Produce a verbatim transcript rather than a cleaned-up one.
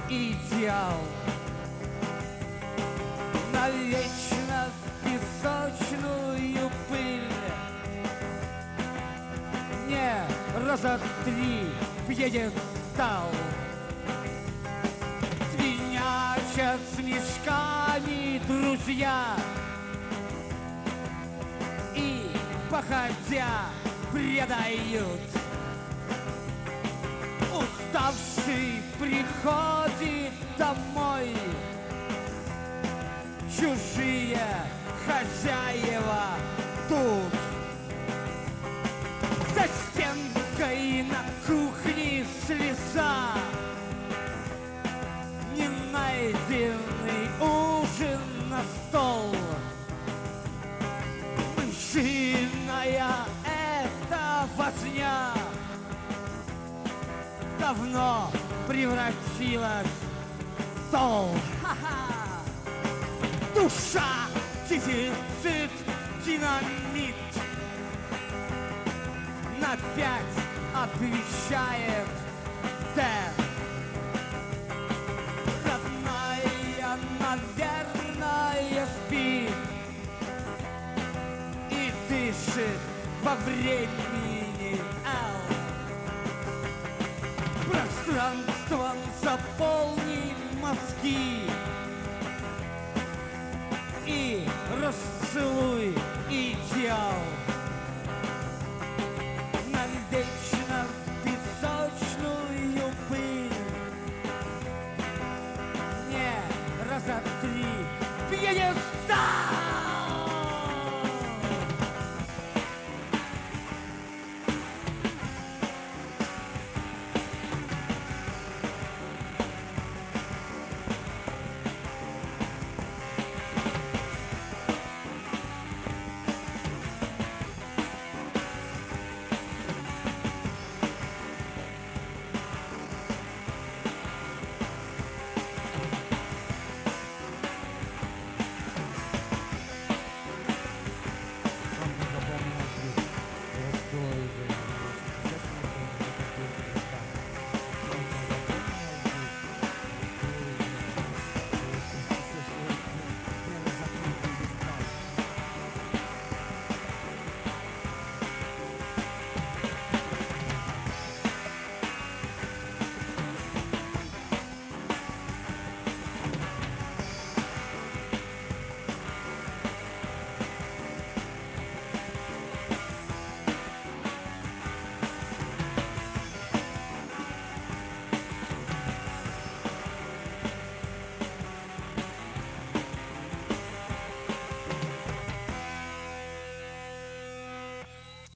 идеал. Навечно в песочную пыль не разотри пьедестал. Свинячат с мешками друзья и, походя, предают. Уставший приходит домой, чужие хозяева тут. За стенкой на кухне слеза, ненайденный ужин на стол. Мышиная эта возня давно превратилась в стол. Ха-ха! Душа, дефицит, динамит. На пять отвечает Д. Родная, наверное, спит и дышит во времени Л. Пространством заполни мозги и расцелуй идеал. Навечно